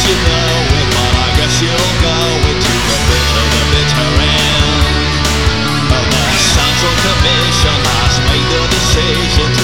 you know it, but I guess you'll go into the bitter end. The Central Commission has made the decision